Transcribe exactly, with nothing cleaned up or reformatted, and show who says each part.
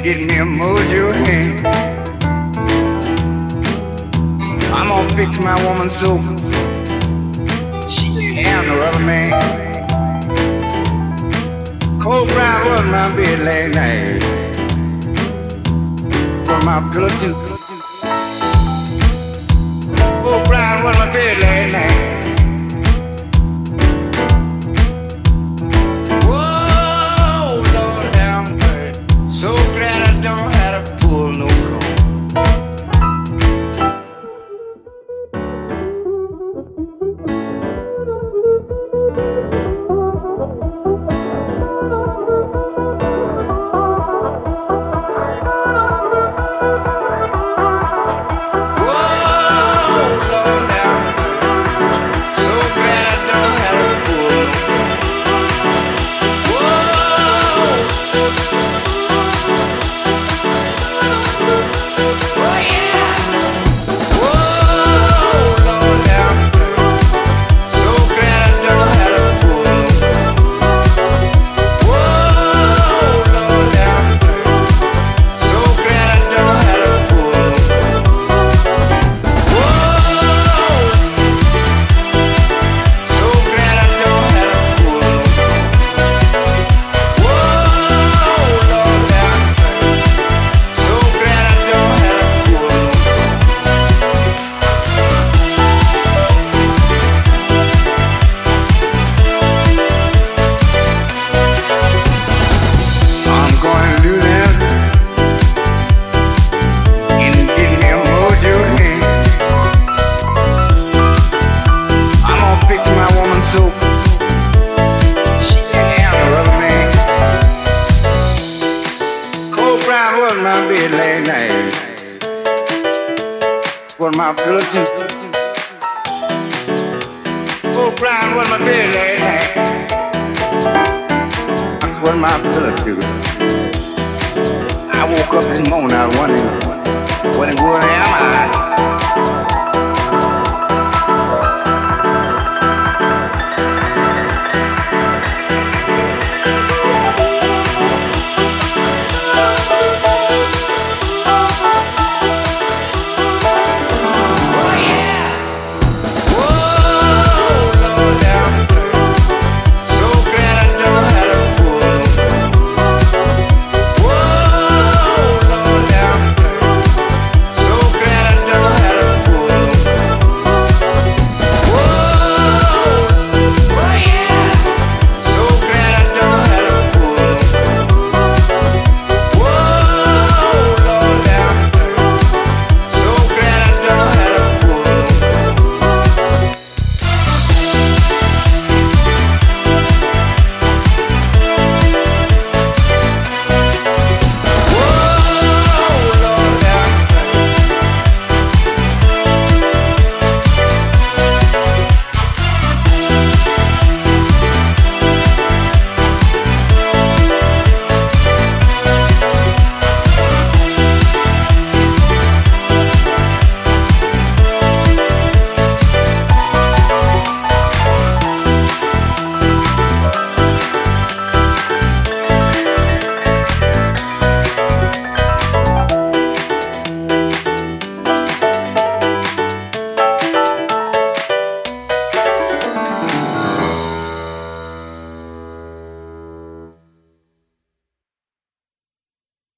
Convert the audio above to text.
Speaker 1: get me a mojo hand. I'm gonna fix my woman so she can't have no other man. Cold brown was my bed last night, for my pillow too. Cold brown was my bed last night. My bed last night, for my pillow too. Oh, brown was my bed last night, I put my pillow too. I woke up this morning, I was wondering what in the world am I?